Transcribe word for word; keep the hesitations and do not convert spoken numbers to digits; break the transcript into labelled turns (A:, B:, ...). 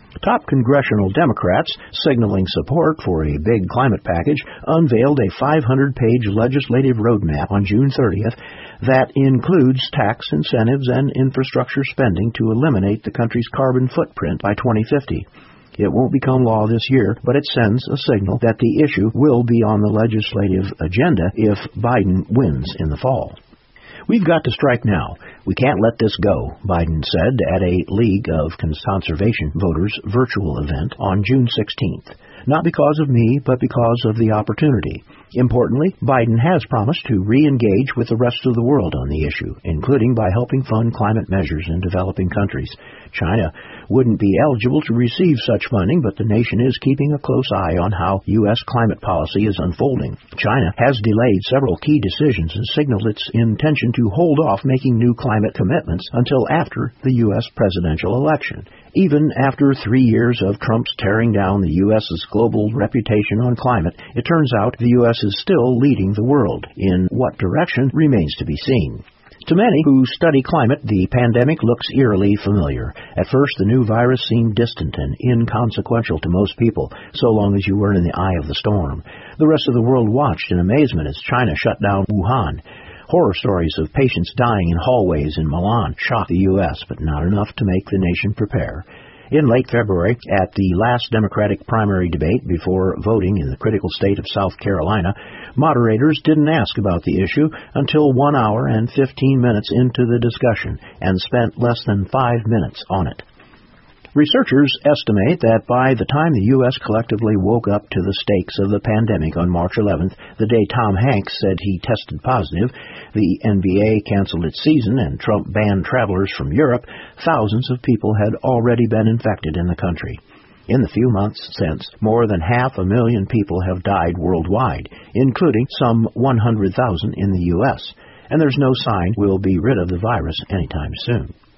A: Top congressional Democrats, signaling support for a big climate package, unveiled a five hundred page legislative roadmap on June thirtieth that includes tax incentives and infrastructure spending to eliminate the country's carbon footprint by twenty fifty. It won't become law this year, but it sends a signal that the issue will be on the legislative agenda if Biden wins in the fall. We've got to strike now. We can't let this go, Biden said at a League of Conservation Voters virtual event on June sixteenth. Not because of me, but because of the opportunity. Importantly, Biden has promised to re-engage with the rest of the world on the issue, including by helping fund climate measures in developing countries. China wouldn't be eligible to receive such funding, but the nation is keeping a close eye on how U S climate policy is unfolding. China has delayed several key decisions and signaled its intention to hold off making new climate commitments until after the U S presidential election. Even after three years of Trump's tearing down the U S's global reputation on climate, it turns out the U S is still leading the world. In what direction remains to be seen. To many who study climate, the pandemic looks eerily familiar. At first, the new virus seemed distant and inconsequential to most people, so long as you were in the eye of the storm. The rest of the world watched in amazement as China shut down Wuhan. Horror stories of patients dying in hallways in Milan shocked the U S, but not enough to make the nation prepare. In late February, at the last Democratic primary debate before voting in the critical state of South Carolina, moderators didn't ask about the issue until one hour and fifteen minutes into the discussion and spent less than five minutes on it. Researchers estimate that by the time the U S collectively woke up to the stakes of the pandemic on March eleventh, the day Tom Hanks said he tested positive, the N B A canceled its season, and Trump banned travelers from Europe, thousands of people had already been infected in the country. In the few months since, more than half a million people have died worldwide, including some one hundred thousand in the U S, and there's no sign we'll be rid of the virus anytime soon.